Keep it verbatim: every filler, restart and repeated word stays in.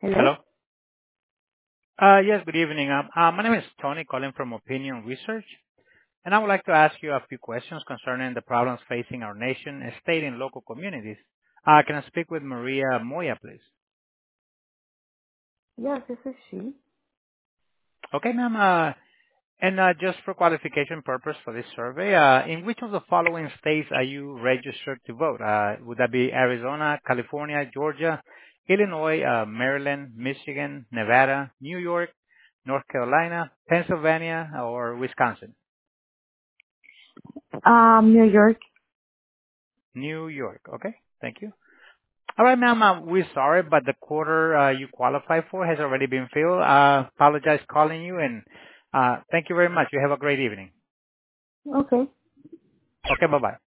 Hello? Hello. Uh Yes, good evening. Um, uh, My name is Tony, calling from Opinion Research, and I would like to ask you a few questions concerning the problems facing our nation, state, and local communities. Uh Can I speak with Maria Moya, please? Yes, this is she. Okay, ma'am. Uh And uh just for qualification purpose for this survey, uh in which of the following states are you registered to vote? Uh Would that be Arizona, California, Georgia, Illinois, uh Maryland, Michigan, Nevada, New York, North Carolina, Pennsylvania, or Wisconsin? Um, New York. New York. Okay. Thank you. All right, ma'am. Uh, we're sorry, but the quarter uh, you qualify for has already been filled. Uh, apologize calling you, and uh, thank you very much. You have a great evening. Okay. Okay. Bye bye.